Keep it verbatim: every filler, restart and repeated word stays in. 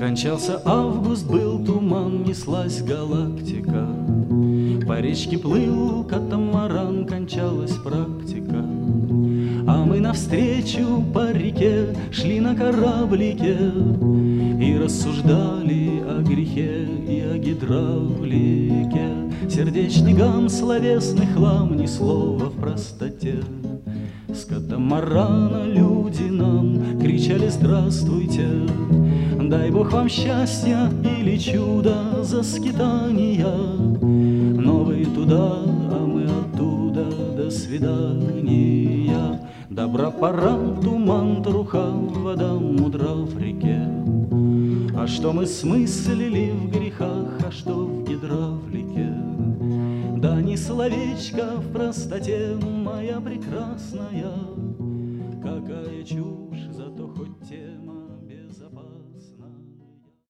Кончался август, был туман, неслась галактика. По речке плыл катамаран, кончалась практика. А мы навстречу по реке шли на кораблике и рассуждали о грехе и о гидравлике. Сердечный гам, словесный хлам, ни слова в простоте. С катамарана люди нам кричали: здравствуйте, дай Бог вам счастья или чудо за скитания. Но вы туда, а мы оттуда, до свидания. Добра пора, туман, труха, вода мудра в реке. А что мы смыслили в грехах, а что в гидравлике? Да ни словечко в простоте, моя прекрасная. Какая чушь, зато хоть тема.